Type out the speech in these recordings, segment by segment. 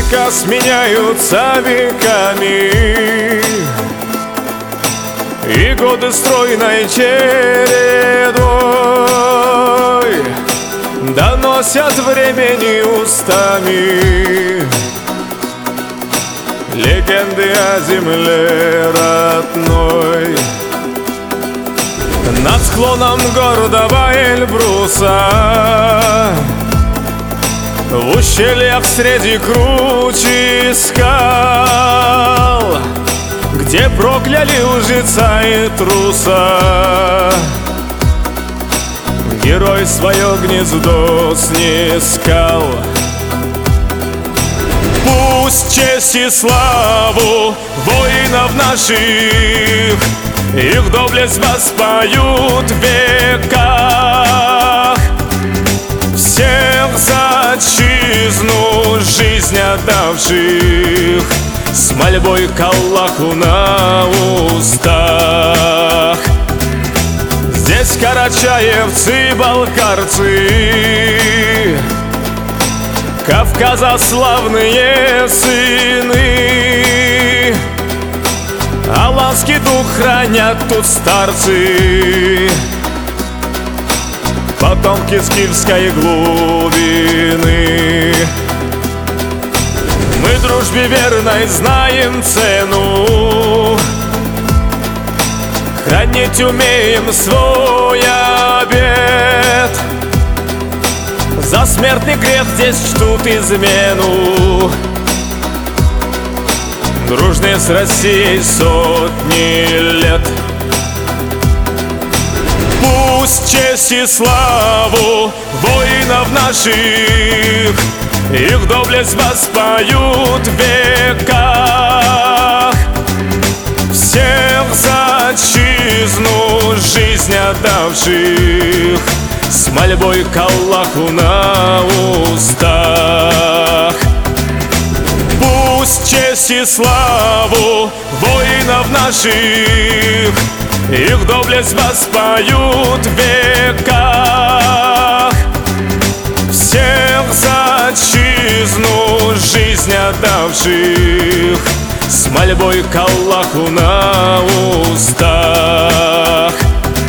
века сменяются веками, и годы стройной чередой доносят времени устами легенды о земле родной. Над склоном гордого Эльбруса, в ущельях среди кручи скал, где прокляли лжеца и труса, герой свое гнездо снискал. Пусть честь и славу воинов наших, их доблесть воспоют в веках, всех за отчизну жизнь отдавших, с мольбой к Аллаху на устах. Здесь карачаевцы, балкарцы, Кавказа славные сыны, аланский дух хранят тут старцы, потомки скифской глубины. Мы дружбе верной знаем цену, хранить умеем свой обет. За смертный грех здесь чтут измену, дружные с Россией сотни лет. Пусть честь и славу воинов наших, их доблесть воспоют в веках, всех за отчизну жизнь отдавших, с мольбой к Аллаху на устах. Пусть честь и славу воинов наших, их доблесть воспоют в веках, всех за отчизну жизнь отдавших, с мольбой к Аллаху на устах.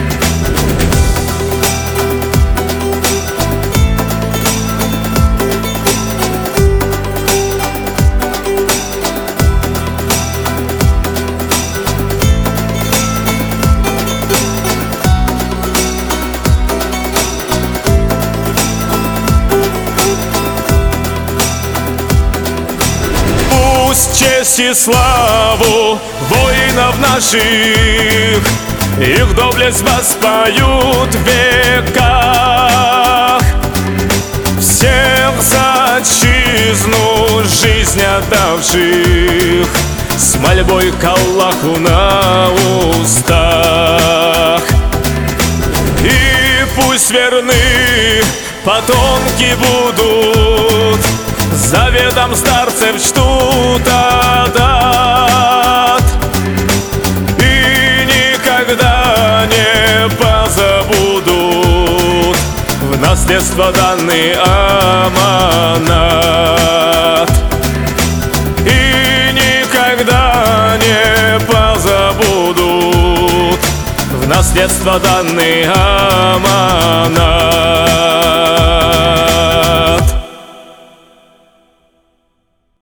Пусть честь и славу воинов наших, их доблесть воспоют в веках, всех за отчизну жизнь отдавших, с мольбой к Аллаху на устах. И пусть верны потомки будут, заветом старцев чтут адат, и никогда не позабудут в наследство данный аманат. И никогда не позабудут в наследство данный аманат.